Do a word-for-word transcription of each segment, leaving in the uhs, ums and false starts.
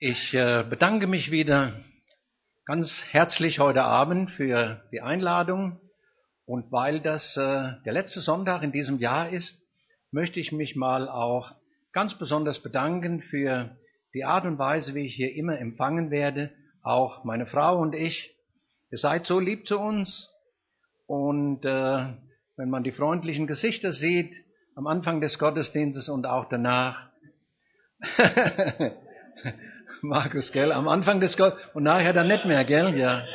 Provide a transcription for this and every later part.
Ich äh, bedanke mich wieder ganz herzlich heute Abend für die Einladung. Und weil das äh, der letzte Sonntag in diesem Jahr ist, möchte ich mich mal auch ganz besonders bedanken für die Art und Weise, wie ich hier immer empfangen werde. Auch meine Frau und ich. Ihr seid so lieb zu uns. Und äh, wenn man die freundlichen Gesichter sieht, am Anfang des Gottesdienstes und auch danach, Markus, gell, am Anfang des Gottesdienstes und nachher dann nicht mehr, gell, ja.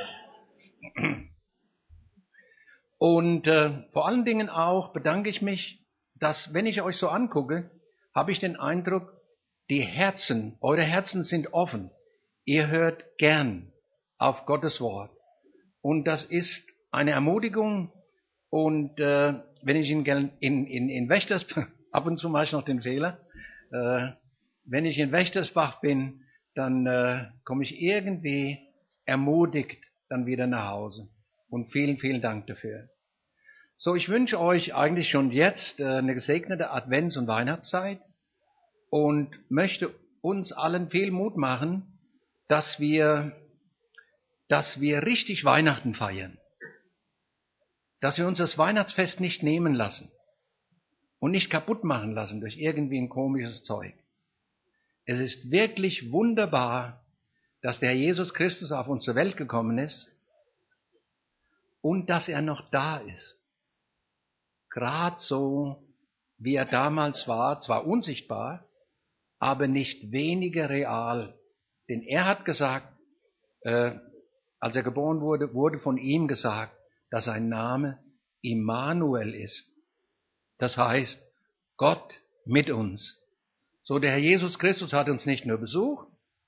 Und äh, vor allen Dingen auch bedanke ich mich, dass, wenn ich euch so angucke, habe ich den Eindruck, die Herzen, eure Herzen sind offen. Ihr hört gern auf Gottes Wort. Und das ist eine Ermutigung. Und äh, wenn ich in, in, in, in Wächtersbach, ab und zu mache ich noch den Fehler, äh, wenn ich in Wächtersbach bin, dann äh, komme ich irgendwie ermutigt dann wieder nach Hause. Und vielen, vielen Dank dafür. So, ich wünsche euch eigentlich schon jetzt äh, eine gesegnete Advents- und Weihnachtszeit und möchte uns allen viel Mut machen, dass wir, dass wir richtig Weihnachten feiern. Dass wir uns das Weihnachtsfest nicht nehmen lassen und nicht kaputt machen lassen durch irgendwie ein komisches Zeug. Es ist wirklich wunderbar, dass der Herr Jesus Christus auf unsere Welt gekommen ist und dass er noch da ist. Gerade so, wie er damals war, zwar unsichtbar, aber nicht weniger real. Denn er hat gesagt, äh, als er geboren wurde, wurde von ihm gesagt, dass sein Name Immanuel ist. Das heißt, Gott mit uns. So, der Herr Jesus Christus hat uns nicht nur besucht,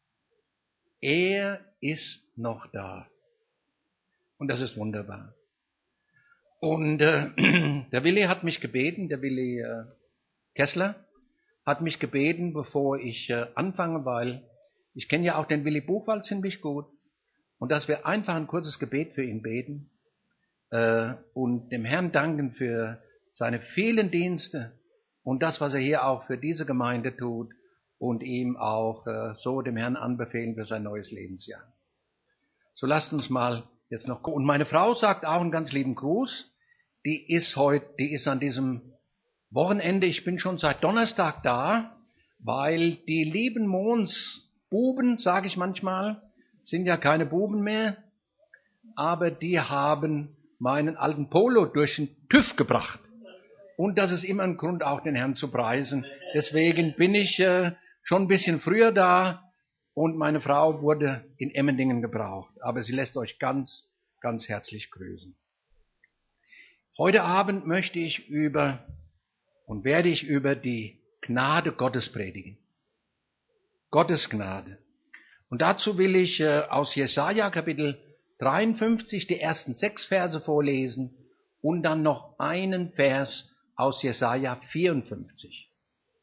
er ist noch da. Und das ist wunderbar. Und äh, der Willi hat mich gebeten, der Willi äh, Kessler, hat mich gebeten, bevor ich äh, anfange, weil ich kenne ja auch den Willi Buchwald ziemlich gut, und dass wir einfach ein kurzes Gebet für ihn beten äh, und dem Herrn danken für seine vielen Dienste und das, was er hier auch für diese Gemeinde tut und ihm auch äh, so dem Herrn anbefehlen für sein neues Lebensjahr. So lasst uns mal jetzt noch gucken. Und meine Frau sagt auch einen ganz lieben Gruß. Die ist heute, die ist an diesem Wochenende, ich bin schon seit Donnerstag da, weil die lieben Mons Buben, sage ich manchmal, sind ja keine Buben mehr, aber die haben meinen alten Polo durch den TÜV gebracht. Und das ist immer ein Grund, auch den Herrn zu preisen. Deswegen bin ich äh, schon ein bisschen früher da und meine Frau wurde in Emmendingen gebraucht. Aber sie lässt euch ganz, ganz herzlich grüßen. Heute Abend möchte ich über und werde ich über die Gnade Gottes predigen. Gottes Gnade. Und dazu will ich äh, aus Jesaja Kapitel dreiundfünfzig die ersten sechs Verse vorlesen und dann noch einen Vers aus Jesaja vierundfünfzig.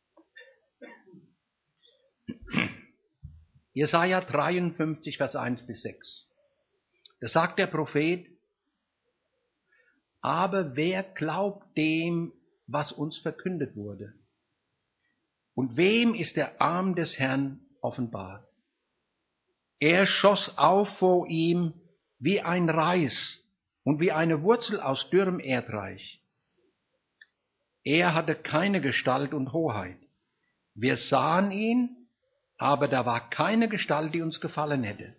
Jesaja dreiundfünfzig, Vers eins bis sechs. Da sagt der Prophet: Aber wer glaubt dem, was uns verkündet wurde? Und wem ist der Arm des Herrn offenbart? Er schoss auf vor ihm wie ein Reis und wie eine Wurzel aus dürrem Erdreich. Er hatte keine Gestalt und Hoheit. Wir sahen ihn, aber da war keine Gestalt, die uns gefallen hätte.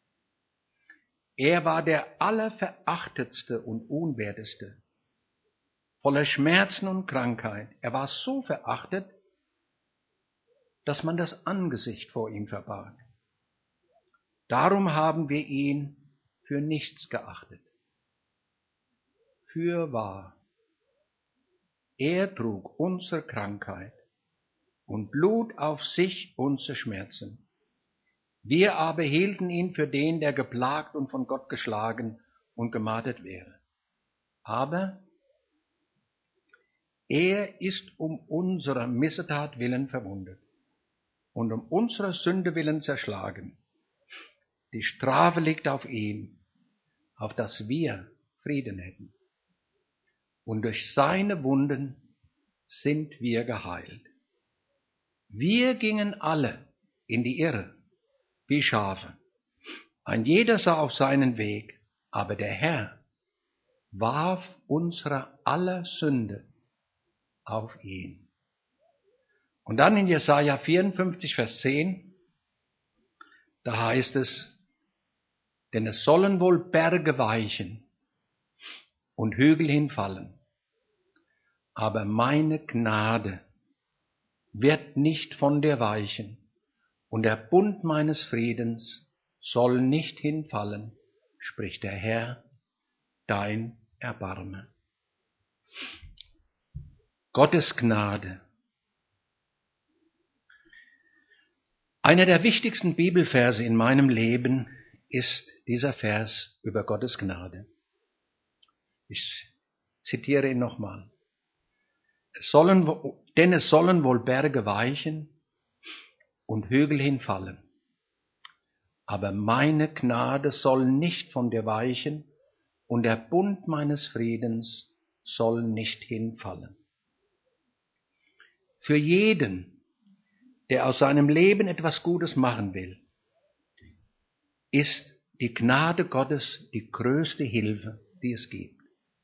Er war der Allerverachtetste und Unwerteste, voller Schmerzen und Krankheit. Er war so verachtet, dass man das Angesicht vor ihm verbarg. Darum haben wir ihn für nichts geachtet. Fürwahr, er trug unsere Krankheit und lud auf sich unsere Schmerzen. Wir aber hielten ihn für den, der geplagt und von Gott geschlagen und gemartert wäre. Aber er ist um unserer Missetat willen verwundet und um unserer Sünde willen zerschlagen. Die Strafe liegt auf ihm, auf dass wir Frieden hätten. Und durch seine Wunden sind wir geheilt. Wir gingen alle in die Irre. wie Schafe. Ein jeder sah auf seinen Weg, aber der Herr warf unsere aller Sünde auf ihn. Und dann in Jesaja vierundfünfzig, Vers zehn, da heißt es, denn es sollen wohl Berge weichen und Hügel hinfallen, aber meine Gnade wird nicht von dir weichen, und der Bund meines Friedens soll nicht hinfallen, spricht der Herr, dein Erbarme. Gottes Gnade. Einer der wichtigsten Bibelverse in meinem Leben ist dieser Vers über Gottes Gnade. Ich zitiere ihn nochmal. Es sollen, denn es sollen wohl Berge weichen und Hügel hinfallen, aber meine Gnade soll nicht von dir weichen und der Bund meines Friedens soll nicht hinfallen. Für jeden, der aus seinem Leben etwas Gutes machen will, ist die Gnade Gottes die größte Hilfe, die es gibt.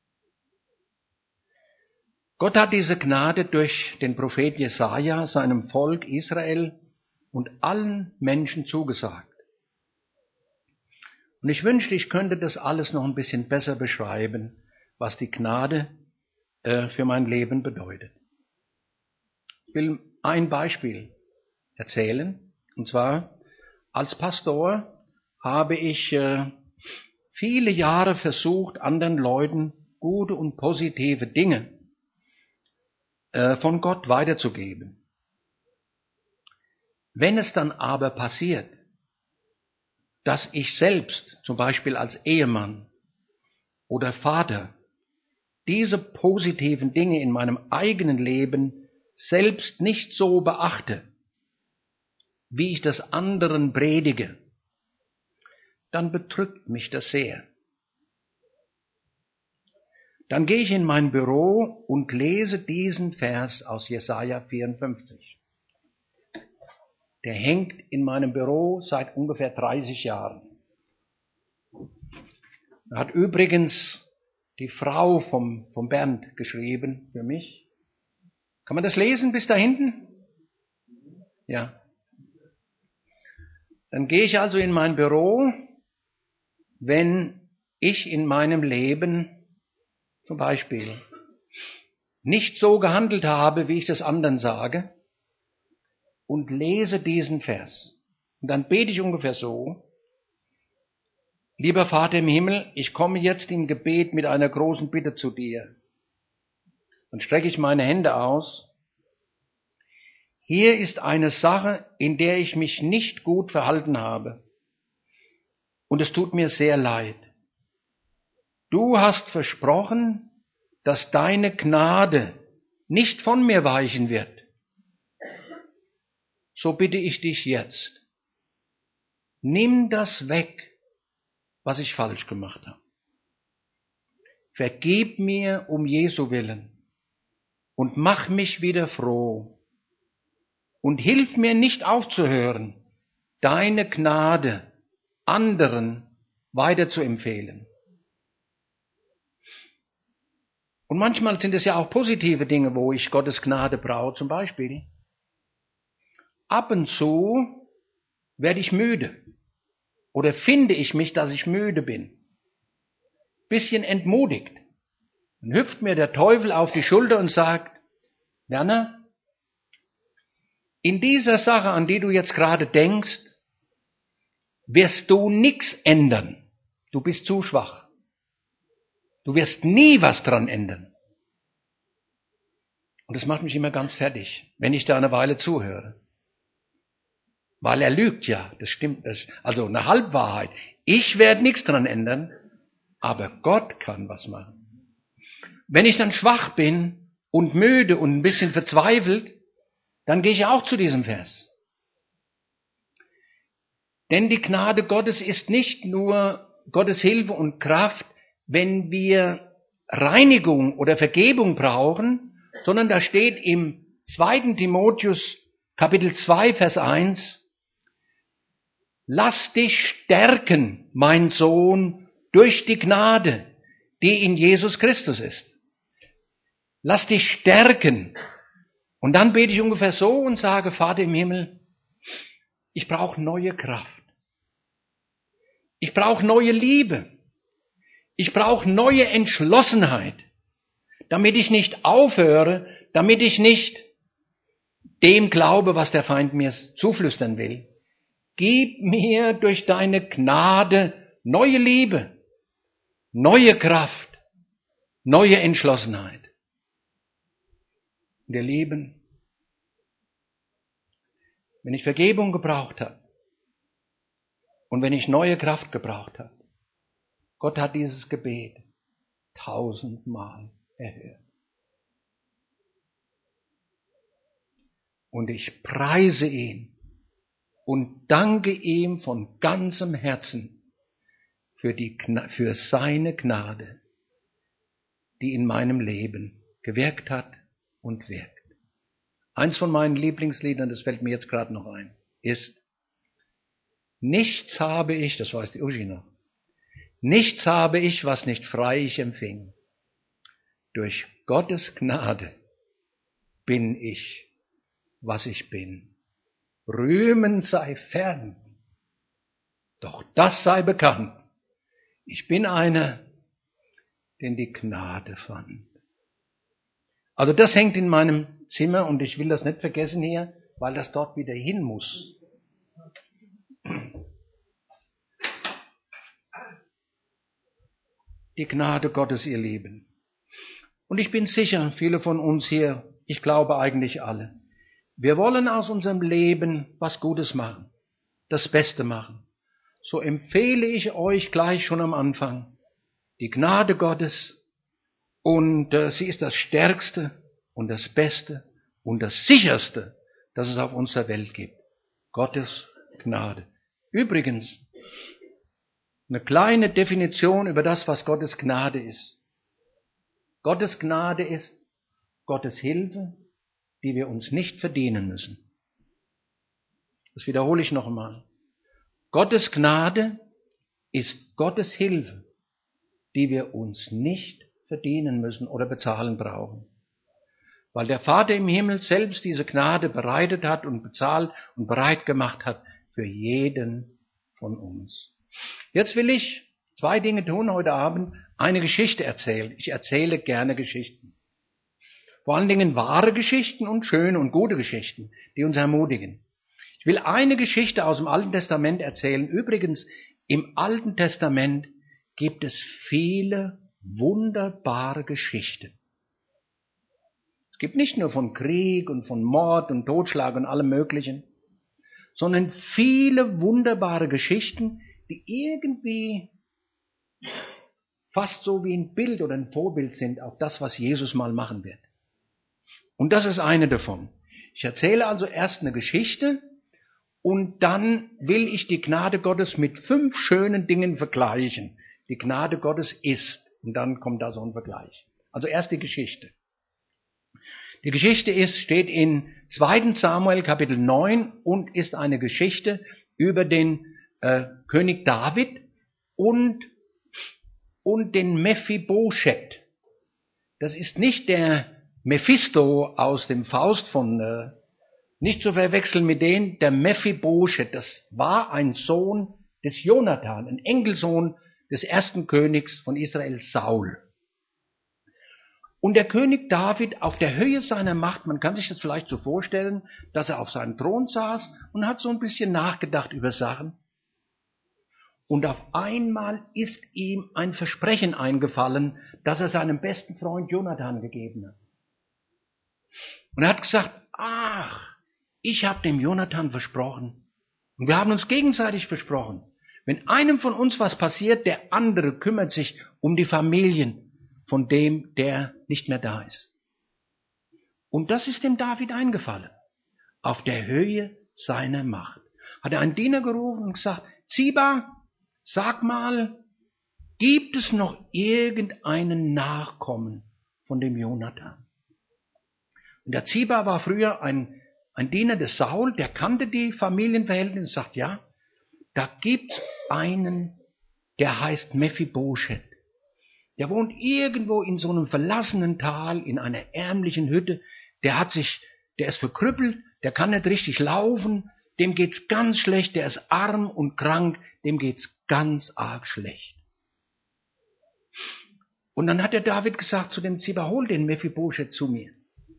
Gott hat diese Gnade durch den Propheten Jesaja seinem Volk Israel und allen Menschen zugesagt. Und ich wünschte, ich könnte das alles noch ein bisschen besser beschreiben, was die Gnade äh, für mein Leben bedeutet. Ich will ein Beispiel erzählen. Und zwar, als Pastor habe ich äh, viele Jahre versucht, anderen Leuten gute und positive Dinge äh, von Gott weiterzugeben. Wenn es dann aber passiert, dass ich selbst, zum Beispiel als Ehemann oder Vater, diese positiven Dinge in meinem eigenen Leben selbst nicht so beachte, wie ich das anderen predige, dann bedrückt mich das sehr. Dann gehe ich in mein Büro und lese diesen Vers aus Jesaja vierundfünfzig. Der hängt in meinem Büro seit ungefähr dreißig Jahren. Da hat übrigens die Frau vom, vom Bernd geschrieben für mich. Kann man das lesen bis da hinten? Ja. Dann gehe ich also in mein Büro, wenn ich in meinem Leben zum Beispiel nicht so gehandelt habe, wie ich das anderen sage, und lese diesen Vers. Und dann bete ich ungefähr so: Lieber Vater im Himmel, ich komme jetzt im Gebet mit einer großen Bitte zu dir. Dann strecke ich meine Hände aus. Hier ist eine Sache, in der ich mich nicht gut verhalten habe. Und es tut mir sehr leid. Du hast versprochen, dass deine Gnade nicht von mir weichen wird. So bitte ich dich jetzt, nimm das weg, was ich falsch gemacht habe. Vergib mir um Jesu willen und mach mich wieder froh. Und hilf mir nicht aufzuhören, deine Gnade anderen weiterzuempfehlen. Und manchmal sind es ja auch positive Dinge, wo ich Gottes Gnade brauche. Zum Beispiel, ab und zu werde ich müde oder finde ich mich, dass ich müde bin. Bisschen entmutigt. Dann hüpft mir der Teufel auf die Schulter und sagt: Werner, in dieser Sache, an die du jetzt gerade denkst, wirst du nichts ändern. Du bist zu schwach. Du wirst nie was dran ändern. Und das macht mich immer ganz fertig, wenn ich da eine Weile zuhöre. Weil er lügt ja, das stimmt. Also eine Halbwahrheit. Ich werde nichts dran ändern, aber Gott kann was machen. Wenn ich dann schwach bin und müde und ein bisschen verzweifelt, dann gehe ich auch zu diesem Vers. Denn die Gnade Gottes ist nicht nur Gottes Hilfe und Kraft, wenn wir Reinigung oder Vergebung brauchen, sondern da steht im zweiten Timotheus Kapitel zwei, Vers eins, lass dich stärken, mein Sohn, durch die Gnade, die in Jesus Christus ist. Lass dich stärken. Und dann bete ich ungefähr so und sage, Vater im Himmel, ich brauche neue Kraft. Ich brauche neue Liebe. Ich brauche neue Entschlossenheit, damit ich nicht aufhöre, damit ich nicht dem glaube, was der Feind mir zuflüstern will. Gib mir durch deine Gnade neue Liebe, neue Kraft, neue Entschlossenheit. Und ihr Lieben, wenn ich Vergebung gebraucht habe und wenn ich neue Kraft gebraucht habe, Gott hat dieses Gebet tausendmal erhört. Und ich preise ihn und danke ihm von ganzem Herzen für, die, für seine Gnade, die in meinem Leben gewirkt hat und wirkt. Eins von meinen Lieblingsliedern, das fällt mir jetzt gerade noch ein, ist: Nichts habe ich, das weiß die Uschi noch, nichts habe ich, was nicht frei ich empfing. Durch Gottes Gnade bin ich, was ich bin. Rühmen sei fern, doch das sei bekannt. Ich bin einer, den die Gnade fand. Also das hängt in meinem Zimmer und ich will das nicht vergessen hier, weil das dort wieder hin muss. Die Gnade Gottes, ihr Lieben. Und ich bin sicher, viele von uns hier, ich glaube eigentlich alle, wir wollen aus unserem Leben was Gutes machen, das Beste machen. So empfehle ich euch gleich schon am Anfang die Gnade Gottes, und äh, sie ist das Stärkste und das Beste und das Sicherste, das es auf unserer Welt gibt. Gottes Gnade. Übrigens, eine kleine Definition über das, was Gottes Gnade ist. Gottes Gnade ist Gottes Hilfe, die wir uns nicht verdienen müssen. Das wiederhole ich noch einmal. Gottes Gnade ist Gottes Hilfe, die wir uns nicht verdienen müssen oder bezahlen brauchen. Weil der Vater im Himmel selbst diese Gnade bereitet hat und bezahlt und bereit gemacht hat für jeden von uns. Jetzt will ich zwei Dinge tun heute Abend. Eine Geschichte erzählen. Ich erzähle gerne Geschichten. Vor allen Dingen wahre Geschichten und schöne und gute Geschichten, die uns ermutigen. Ich will eine Geschichte aus dem Alten Testament erzählen. Übrigens, im Alten Testament gibt es viele wunderbare Geschichten. Es gibt nicht nur von Krieg und von Mord und Totschlag und allem Möglichen, sondern viele wunderbare Geschichten, die irgendwie fast so wie ein Bild oder ein Vorbild sind auf das, was Jesus mal machen wird. Und das ist eine davon. Ich erzähle also erst eine Geschichte und dann will ich die Gnade Gottes mit fünf schönen Dingen vergleichen. Die Gnade Gottes ist, und dann kommt da so ein Vergleich. Also erst die Geschichte. Die Geschichte ist, steht in zweiten Samuel Kapitel neun und ist eine Geschichte über den äh, König David und, und den Mephibosheth. Das ist nicht der Mephisto aus dem Faust von, äh, nicht zu verwechseln mit dem, der Mephibosheth, das war ein Sohn des Jonathan, ein Enkelsohn des ersten Königs von Israel, Saul. Und der König David auf der Höhe seiner Macht, man kann sich das vielleicht so vorstellen, dass er auf seinem Thron saß und hat so ein bisschen nachgedacht über Sachen. Und auf einmal ist ihm ein Versprechen eingefallen, das er seinem besten Freund Jonathan gegeben hat. Und er hat gesagt, ach, ich habe dem Jonathan versprochen. Und wir haben uns gegenseitig versprochen. Wenn einem von uns was passiert, der andere kümmert sich um die Familien von dem, der nicht mehr da ist. Und das ist dem David eingefallen. Auf der Höhe seiner Macht. Hat er einen Diener gerufen und gesagt, Ziba, sag mal, gibt es noch irgendeinen Nachkommen von dem Jonathan? Und der Ziba war früher ein, ein Diener des Saul, der kannte die Familienverhältnisse und sagt, ja, da gibt's einen, der heißt Mephibosheth. Der wohnt irgendwo in so einem verlassenen Tal, in einer ärmlichen Hütte. Der hat sich, der ist verkrüppelt, der kann nicht richtig laufen, dem geht's ganz schlecht, der ist arm und krank, dem geht's ganz arg schlecht. Und dann hat der David gesagt zu dem Ziba, hol den Mephibosheth zu mir.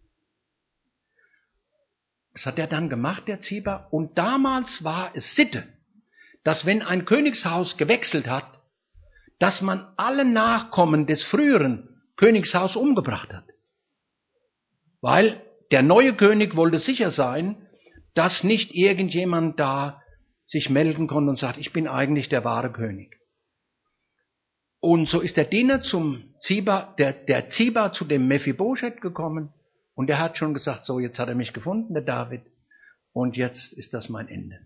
Das hat er dann gemacht, der Ziba. Und damals war es Sitte, dass wenn ein Königshaus gewechselt hat, dass man alle Nachkommen des früheren Königshaus umgebracht hat. Weil der neue König wollte sicher sein, dass nicht irgendjemand da sich melden konnte und sagt, ich bin eigentlich der wahre König. Und so ist der Diener zum Ziba, der, der Ziba zu dem Mephibosheth gekommen und der hat schon gesagt, so jetzt hat er mich gefunden, der David, und jetzt ist das mein Ende.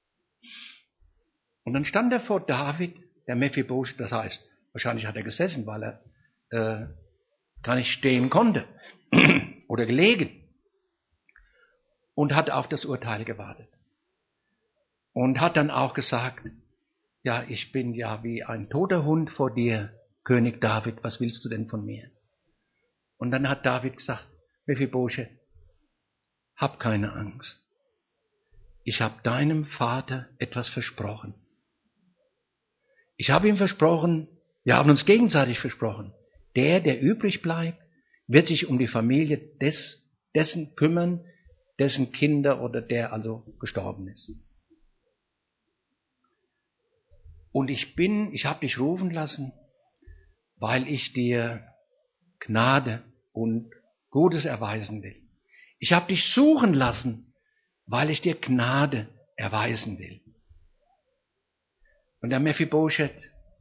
Und dann stand er vor David, der Mephibosheth, das heißt, wahrscheinlich hat er gesessen, weil er äh, gar nicht stehen konnte oder gelegen und hat auf das Urteil gewartet. Und hat dann auch gesagt, ja, ich bin ja wie ein toter Hund vor dir, König David, was willst du denn von mir? Und dann hat David gesagt, Mephibosheth, hab keine Angst. Ich habe deinem Vater etwas versprochen. Ich habe ihm versprochen, wir haben uns gegenseitig versprochen, der, der übrig bleibt, wird sich um die Familie des, dessen kümmern, dessen Kinder oder der also gestorben ist. Und ich bin, ich habe dich rufen lassen, weil ich dir Gnade und Gutes erweisen will. Ich habe dich suchen lassen, weil ich dir Gnade erweisen will. Und der Mephibosheth,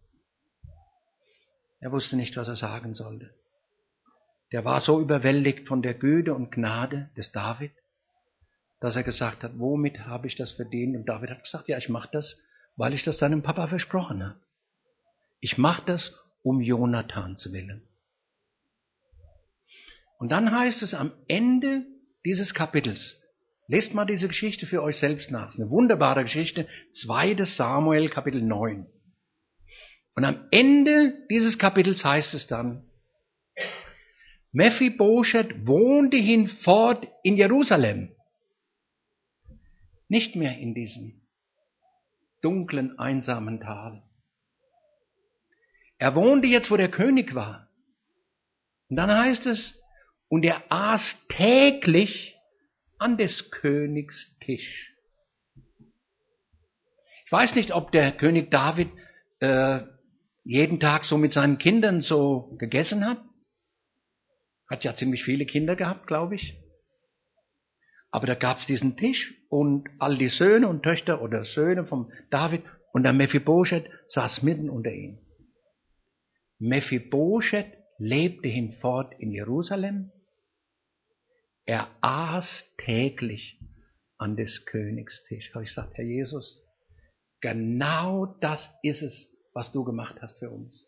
er wusste nicht, was er sagen sollte. Der war so überwältigt von der Güte und Gnade des David, dass er gesagt hat, womit habe ich das verdient? Und David hat gesagt, ja, ich mache das, weil ich das seinem Papa versprochen habe. Ich mache das um Jonathans willen. Und dann heißt es am Ende dieses Kapitels, lest mal diese Geschichte für euch selbst nach. Es ist eine wunderbare Geschichte, zweites Samuel, Kapitel neun. Und am Ende dieses Kapitels heißt es dann, Mephibosheth wohnte hinfort in Jerusalem. Nicht mehr in diesem dunklen, einsamen Tal. Er wohnte jetzt, wo der König war. Und dann heißt es, und er aß täglich an des Königs Tisch. Ich weiß nicht, ob der König David äh, jeden Tag so mit seinen Kindern so gegessen hat. Hat ja ziemlich viele Kinder gehabt, glaube ich. Aber da gab es diesen Tisch und all die Söhne und Töchter oder Söhne von David und der Mephibosheth saß mitten unter ihnen. Mephibosheth lebte hinfort in Jerusalem. Er aß täglich an des Königs Tisch. Habe ich gesagt, Herr Jesus, genau das ist es, was du gemacht hast für uns.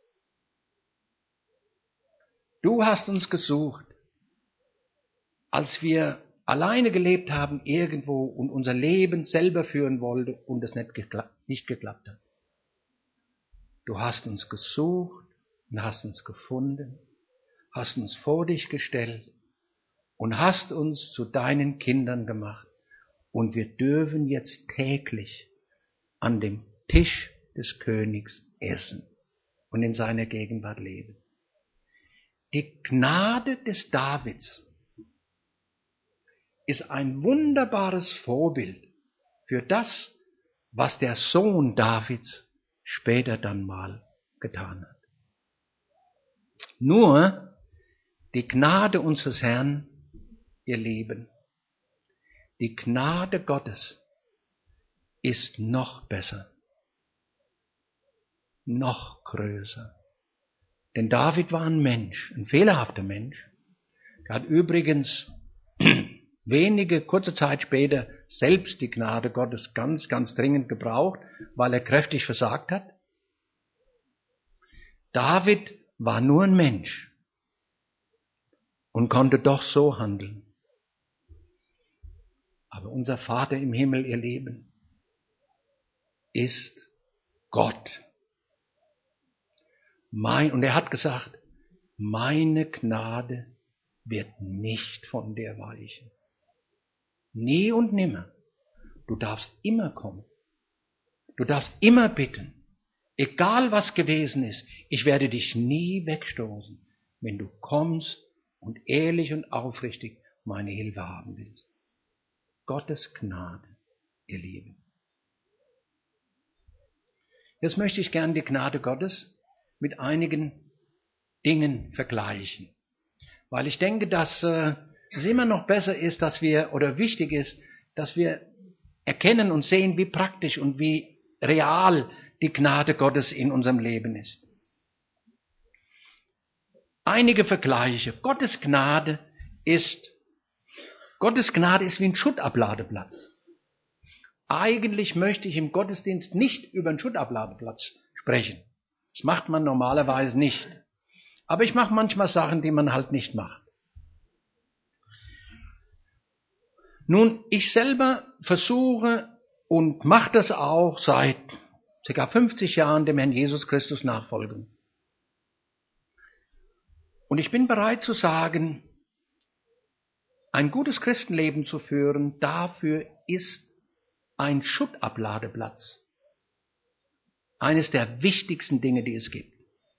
Du hast uns gesucht, als wir alleine gelebt haben irgendwo und unser Leben selber führen wollten und es nicht geklappt, nicht geklappt hat. Du hast uns gesucht und hast uns gefunden, hast uns vor dich gestellt und hast uns zu deinen Kindern gemacht. Und wir dürfen jetzt täglich an dem Tisch des Königs essen und in seiner Gegenwart leben. Die Gnade des Davids ist ein wunderbares Vorbild für das, was der Sohn Davids später dann mal getan hat. Nur die Gnade unseres Herrn, ihr Lieben, die Gnade Gottes ist noch besser, noch größer. Denn David war ein Mensch, ein fehlerhafter Mensch. Er hat übrigens wenige, kurze Zeit später selbst die Gnade Gottes ganz, ganz dringend gebraucht, weil er kräftig versagt hat. David war nur ein Mensch und konnte doch so handeln. Aber unser Vater im Himmel, ihr Lieben, ist Gott. Mein, und er hat gesagt, meine Gnade wird nicht von dir weichen. Nie und nimmer. Du darfst immer kommen. Du darfst immer bitten. Egal was gewesen ist, ich werde dich nie wegstoßen, wenn du kommst und ehrlich und aufrichtig meine Hilfe haben willst. Gottes Gnade, ihr Lieben. Jetzt möchte ich gerne die Gnade Gottes mit einigen Dingen vergleichen. Weil ich denke, dass äh, es immer noch besser ist, dass wir, oder wichtig ist, dass wir erkennen und sehen, wie praktisch und wie real die Gnade Gottes in unserem Leben ist. Einige Vergleiche. Gottes Gnade ist, Gottes Gnade ist wie ein Schuttabladeplatz. Eigentlich möchte ich im Gottesdienst nicht über einen Schuttabladeplatz sprechen. Das macht man normalerweise nicht. Aber ich mache manchmal Sachen, die man halt nicht macht. Nun, ich selber versuche und mache das auch seit ca. fünfzig Jahren dem Herrn Jesus Christus nachfolgen. Und ich bin bereit zu sagen, ein gutes Christenleben zu führen, dafür ist ein Schuttabladeplatz eines der wichtigsten Dinge, die es gibt.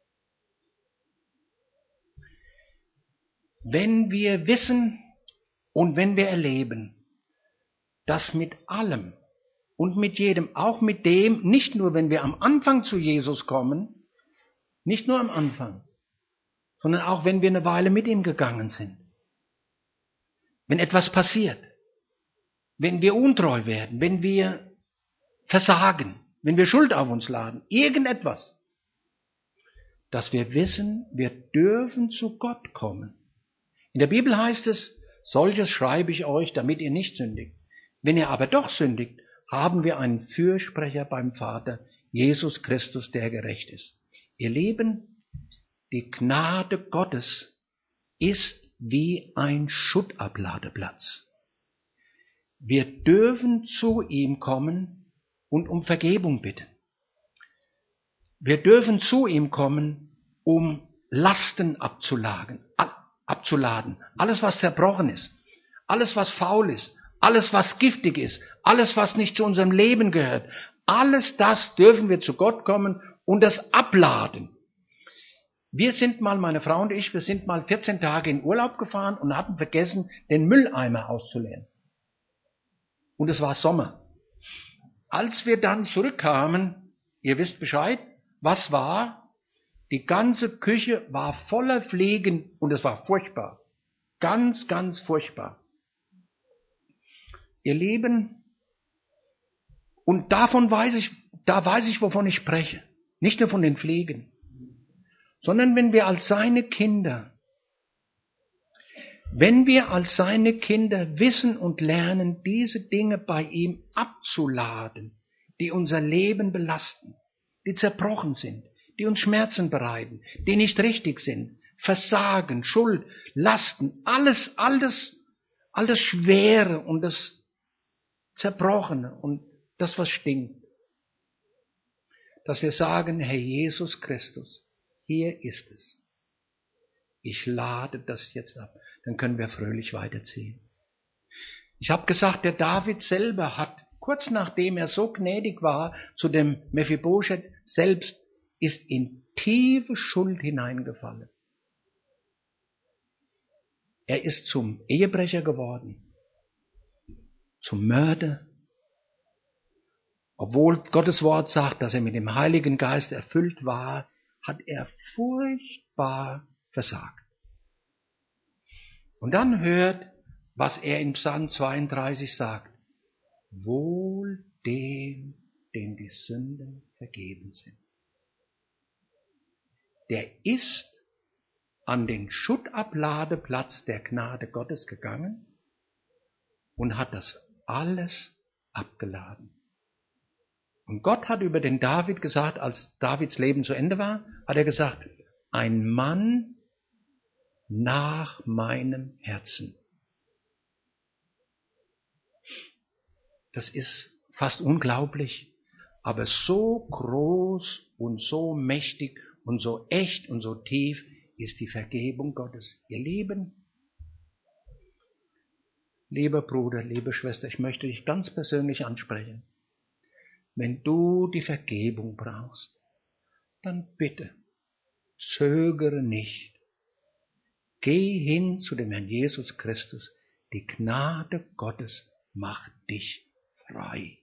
Wenn wir wissen und wenn wir erleben, dass mit allem und mit jedem, auch mit dem, nicht nur wenn wir am Anfang zu Jesus kommen, nicht nur am Anfang, sondern auch wenn wir eine Weile mit ihm gegangen sind, wenn etwas passiert, wenn wir untreu werden, wenn wir versagen, wenn wir Schuld auf uns laden, irgendetwas, dass wir wissen, wir dürfen zu Gott kommen. In der Bibel heißt es, solches schreibe ich euch, damit ihr nicht sündigt. Wenn ihr aber doch sündigt, haben wir einen Fürsprecher beim Vater, Jesus Christus, der gerecht ist. Ihr Lieben, die Gnade Gottes ist wie ein Schuttabladeplatz. Wir dürfen zu ihm kommen und um Vergebung bitten. Wir dürfen zu ihm kommen, um Lasten abzuladen, abzuladen. Alles, was zerbrochen ist, alles, was faul ist, alles, was giftig ist, alles, was nicht zu unserem Leben gehört, alles das dürfen wir zu Gott kommen und das abladen. Wir sind mal, meine Frau und ich, wir sind mal vierzehn Tage in Urlaub gefahren und hatten vergessen, den Mülleimer auszuleeren. Und es war Sommer. Als wir dann zurückkamen, ihr wisst Bescheid, was war? Die ganze Küche war voller Fliegen und es war furchtbar. Ganz, ganz furchtbar. Ihr Lieben, und davon weiß ich, da weiß ich, wovon ich spreche. Nicht nur von den Fliegen, sondern wenn wir als seine Kinder, wenn wir als seine Kinder wissen und lernen, diese Dinge bei ihm abzuladen, die unser Leben belasten, die zerbrochen sind, die uns Schmerzen bereiten, die nicht richtig sind, Versagen, Schuld, Lasten, alles, alles, alles Schwere und das Zerbrochene und das, was stinkt. Dass wir sagen, Herr Jesus Christus, hier ist es. Ich lade das jetzt ab. Dann können wir fröhlich weiterziehen. Ich habe gesagt, der David selber hat, kurz nachdem er so gnädig war zu dem Mephibosheth selbst, ist in tiefe Schuld hineingefallen. Er ist zum Ehebrecher geworden, zum Mörder, obwohl Gottes Wort sagt, dass er mit dem Heiligen Geist erfüllt war, hat er furchtbar versagt. Und dann hört, was er in Psalm zweiunddreißig sagt. Wohl dem, dem die Sünden vergeben sind. Der ist an den Schuttabladeplatz der Gnade Gottes gegangen und hat das alles abgeladen. Und Gott hat über den David gesagt, als Davids Leben zu Ende war, hat er gesagt, ein Mann nach meinem Herzen. Das ist fast unglaublich. Aber so groß und so mächtig und so echt und so tief ist die Vergebung Gottes. Ihr Lieben, lieber Bruder, liebe Schwester, ich möchte dich ganz persönlich ansprechen. Wenn du die Vergebung brauchst, dann bitte, zögere nicht. Geh hin zu dem Herrn Jesus Christus. Die Gnade Gottes macht dich frei.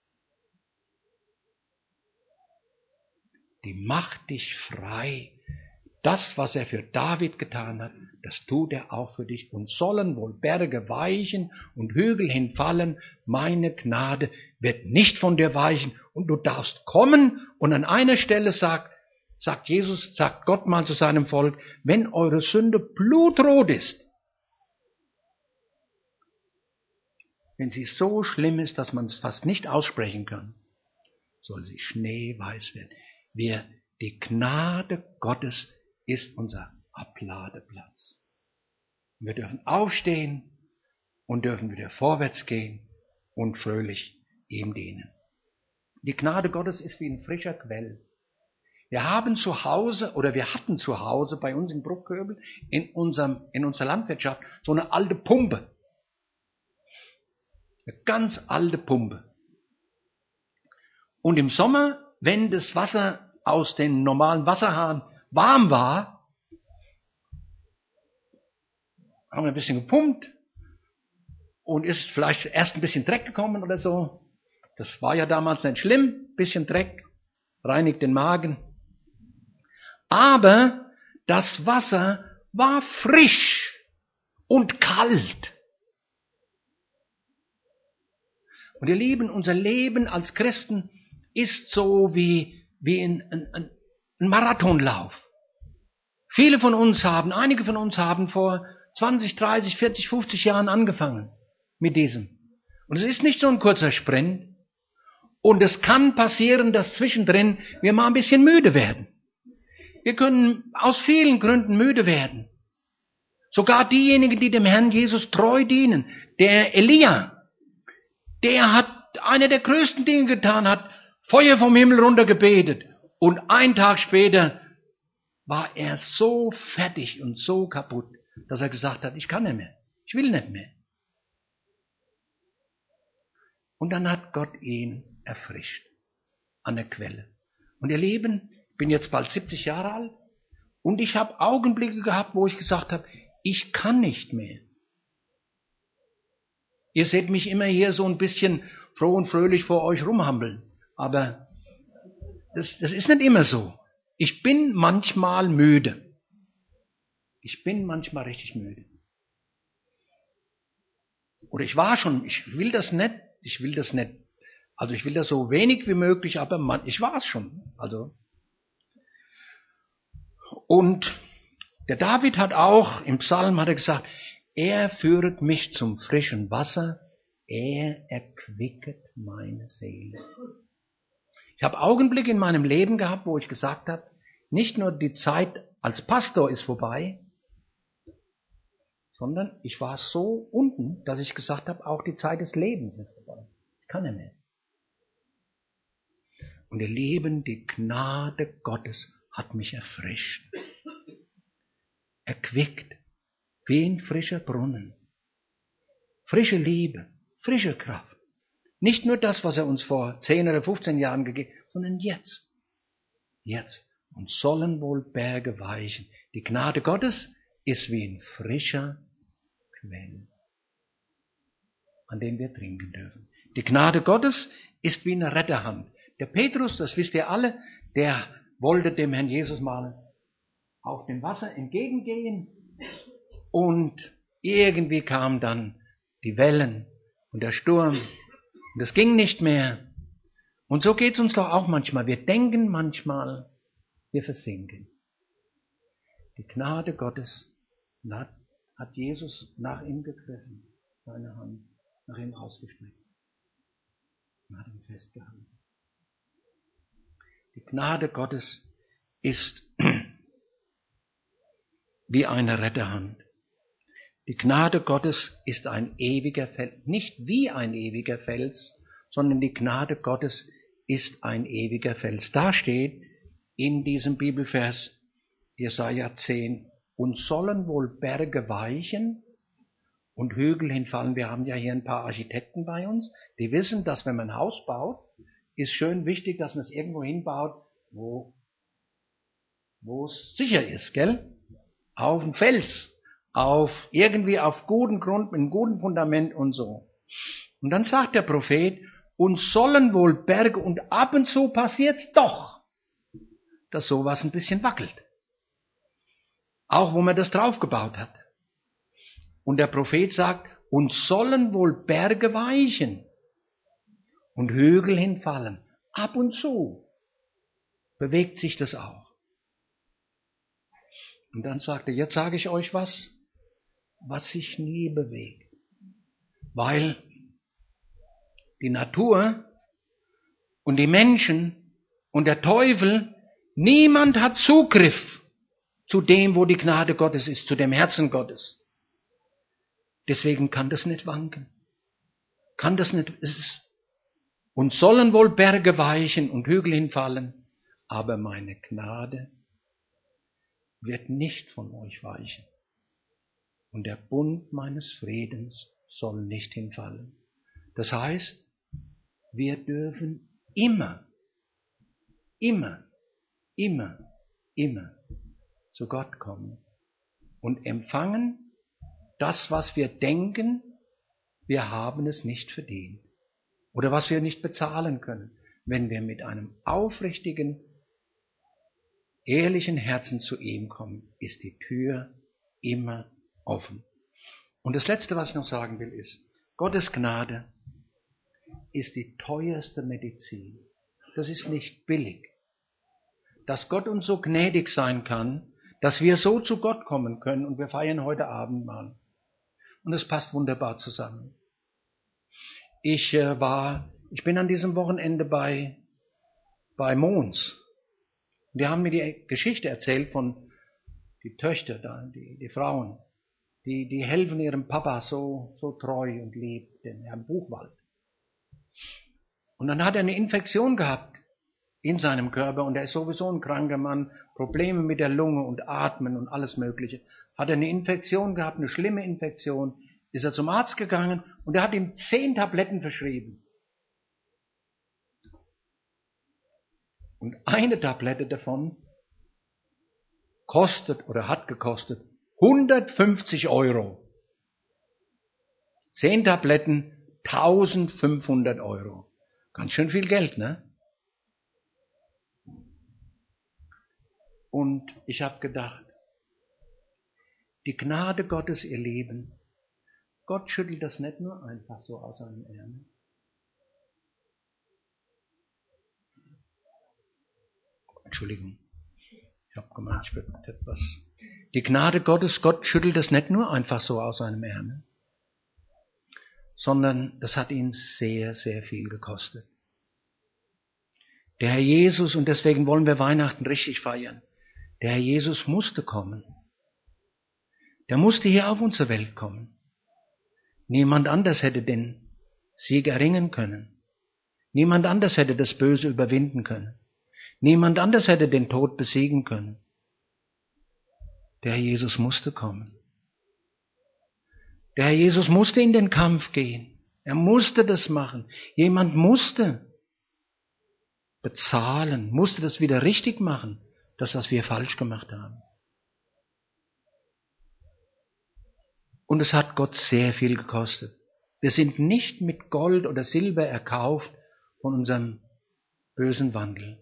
Die macht dich frei. Das, was er für David getan hat, das tut er auch für dich. Und sollen wohl Berge weichen und Hügel hinfallen, meine Gnade wird nicht von dir weichen. Und du darfst kommen. Und an einer Stelle sagt, sagt Jesus, sagt Gott mal zu seinem Volk, wenn eure Sünde blutrot ist, wenn sie so schlimm ist, dass man es fast nicht aussprechen kann, soll sie schneeweiß werden. Wir, die Gnade Gottes ist unser Abladeplatz. Wir dürfen aufstehen und dürfen wieder vorwärts gehen und fröhlich ihm dienen. Die Gnade Gottes ist wie ein frischer Quell. Wir haben zu Hause oder wir hatten zu Hause bei uns in Bruchköbel in, unserem, in unserer Landwirtschaft so eine alte Pumpe. Eine ganz alte Pumpe. Und im Sommer, wenn das Wasser aus den normalen Wasserhahn warm war, haben wir ein bisschen gepumpt und ist vielleicht erst ein bisschen Dreck gekommen oder so. Das war ja damals nicht schlimm, ein bisschen Dreck, reinigt den Magen. Aber das Wasser war frisch und kalt. Und ihr Lieben, unser Leben als Christen ist so wie, wie ein, ein, ein Marathonlauf. Viele von uns haben, einige von uns haben vor zwanzig, dreißig, vierzig, fünfzig Jahren angefangen mit diesem. Und es ist nicht so ein kurzer Sprint. Und es kann passieren, dass zwischendrin wir mal ein bisschen müde werden. Wir können aus vielen Gründen müde werden. Sogar diejenigen, die dem Herrn Jesus treu dienen. Der Elia, der hat einer der größten Dinge getan, hat Feuer vom Himmel runter gebetet. Und einen Tag später war er so fertig und so kaputt, dass er gesagt hat, ich kann nicht mehr, ich will nicht mehr. Und dann hat Gott ihn erfrischt an der Quelle. Und ihr Lieben, ich bin jetzt bald siebzig Jahre alt und ich habe Augenblicke gehabt, wo ich gesagt habe, ich kann nicht mehr. Ihr seht mich immer hier so ein bisschen froh und fröhlich vor euch rumhampeln, aber das, das ist nicht immer so. Ich bin manchmal müde. Ich bin manchmal richtig müde. Oder ich war schon, ich will das nicht, ich will das nicht, also ich will das so wenig wie möglich, aber man, ich war es schon. Also. Und der David hat auch, im Psalm hat er gesagt, er führet mich zum frischen Wasser, er erquicket meine Seele. Ich habe Augenblicke in meinem Leben gehabt, wo ich gesagt habe, nicht nur die Zeit als Pastor ist vorbei, sondern ich war so unten, dass ich gesagt habe, auch die Zeit des Lebens ist vorbei. Ich kann nicht mehr. Und ihr Lieben, die Gnade Gottes hat mich erfrischt, erquickt, wie ein frischer Brunnen. Frische Liebe, frische Kraft. Nicht nur das, was er uns vor zehn oder fünfzehn Jahren gegeben hat, sondern jetzt. Jetzt. Und sollen wohl Berge weichen. Die Gnade Gottes ist wie ein frischer Quell, an dem wir trinken dürfen. Die Gnade Gottes ist wie eine Retterhand. Der Petrus, das wisst ihr alle, der wollte dem Herrn Jesus mal auf dem Wasser entgegengehen und irgendwie kamen dann die Wellen und der Sturm und es ging nicht mehr. Und so geht es uns doch auch manchmal. Wir denken manchmal, wir versinken. Die Gnade Gottes hat, hat Jesus nach ihm gegriffen, seine Hand nach ihm ausgestreckt und hat ihn festgehalten. Die Gnade Gottes ist wie eine Retterhand. Die Gnade Gottes ist ein ewiger Fels, nicht wie ein ewiger Fels, sondern die Gnade Gottes ist ein ewiger Fels. Da steht in diesem Bibelvers Jesaja zehn, und sollen wohl Berge weichen und Hügel hinfallen. Wir haben ja hier ein paar Architekten bei uns, die wissen, dass wenn man ein Haus baut, ist schön wichtig, dass man es irgendwo hinbaut, wo, wo es sicher ist, gell? Auf dem Fels, auf, irgendwie auf guten Grund, mit einem guten Fundament und so. Und dann sagt der Prophet, und sollen wohl Berge, und ab und zu passiert's doch, dass sowas ein bisschen wackelt. Auch wo man das draufgebaut hat. Und der Prophet sagt, und sollen wohl Berge weichen und Hügel hinfallen. Ab und zu bewegt sich das auch. Und dann sagt er, jetzt sage ich euch was, was sich nie bewegt. Weil die Natur und die Menschen und der Teufel, niemand hat Zugriff zu dem, wo die Gnade Gottes ist, zu dem Herzen Gottes. Deswegen kann das nicht wanken. Kann das nicht, es ist, und sollen wohl Berge weichen und Hügel hinfallen, aber meine Gnade wird nicht von euch weichen. Und der Bund meines Friedens soll nicht hinfallen. Das heißt, wir dürfen immer, immer, immer, immer zu Gott kommen und empfangen das, was wir denken, wir haben es nicht verdient oder was wir nicht bezahlen können, wenn wir mit einem aufrichtigen, ehrlichen Herzen zu ihm kommen, ist die Tür immer offen. Und das Letzte, was ich noch sagen will, ist, Gottes Gnade ist die teuerste Medizin. Das ist nicht billig. Dass Gott uns so gnädig sein kann, dass wir so zu Gott kommen können, und wir feiern heute Abend mal. Und es passt wunderbar zusammen. Ich äh, war, ich bin an diesem Wochenende bei, bei Mons. Die haben mir die Geschichte erzählt von die Töchter da, die, die Frauen, die, die helfen ihrem Papa so, so treu und lieb, den Herrn Buchwald. Und dann hat er eine Infektion gehabt in seinem Körper und er ist sowieso ein kranker Mann, Probleme mit der Lunge und Atmen und alles Mögliche. Hat er eine Infektion gehabt, eine schlimme Infektion, ist er zum Arzt gegangen und er hat ihm zehn Tabletten verschrieben. Und eine Tablette davon kostet oder hat gekostet hundertfünfzig Euro. Zehn Tabletten, eintausendfünfhundert Euro. Ganz schön viel Geld, ne? Und ich habe gedacht, die Gnade Gottes, ihr Lieben, Gott schüttelt das nicht nur einfach so aus seinem Ärmel. Entschuldigung, ich habe gemeint, ich würde etwas. Die Gnade Gottes, Gott schüttelt das nicht nur einfach so aus seinem Ärmel, sondern das hat ihn sehr, sehr viel gekostet. Der Herr Jesus, und deswegen wollen wir Weihnachten richtig feiern, der Herr Jesus musste kommen. Der musste hier auf unsere Welt kommen. Niemand anders hätte den Sieg erringen können. Niemand anders hätte das Böse überwinden können. Niemand anders hätte den Tod besiegen können. Der Herr Jesus musste kommen. Der Herr Jesus musste in den Kampf gehen. Er musste das machen. Jemand musste bezahlen, musste das wieder richtig machen, das, was wir falsch gemacht haben. Und es hat Gott sehr viel gekostet. Wir sind nicht mit Gold oder Silber erkauft von unserem bösen Wandel,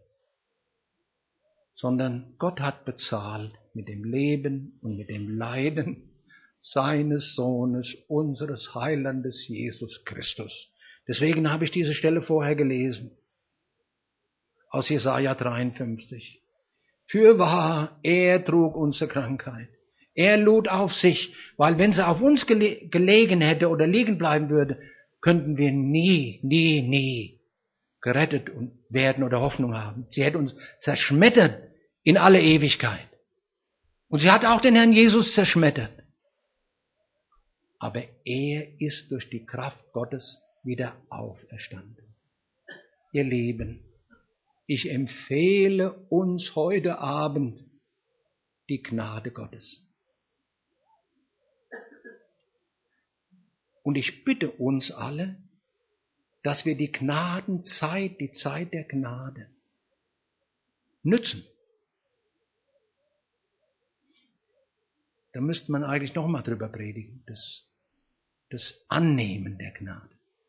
sondern Gott hat bezahlt mit dem Leben und mit dem Leiden seines Sohnes, unseres Heilandes Jesus Christus. Deswegen habe ich diese Stelle vorher gelesen, aus Jesaja dreiundfünfzig. Fürwahr, er trug unsere Krankheit. Er lud auf sich, weil wenn sie auf uns gele- gelegen hätte oder liegen bleiben würde, könnten wir nie, nie, nie gerettet werden oder Hoffnung haben. Sie hätte uns zerschmettert in alle Ewigkeit. Und sie hat auch den Herrn Jesus zerschmettert. Aber er ist durch die Kraft Gottes wieder auferstanden. Ihr Lieben, Ich empfehle uns heute Abend die Gnade Gottes. Und ich bitte uns alle, dass wir die Gnadenzeit, die Zeit der Gnade, nützen. Da müsste man eigentlich noch mal drüber predigen, das, das Annehmen der Gnade.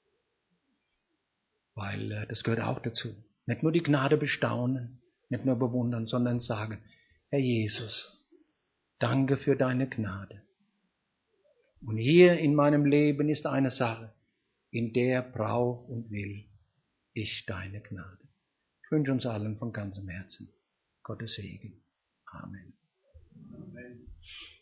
Weil äh, das gehört auch dazu. Nicht nur die Gnade bestaunen, nicht nur bewundern, sondern sagen, Herr Jesus, danke für deine Gnade. Und hier in meinem Leben ist eine Sache, in der brauche und will ich deine Gnade. Ich wünsche uns allen von ganzem Herzen Gottes Segen. Amen. Amen.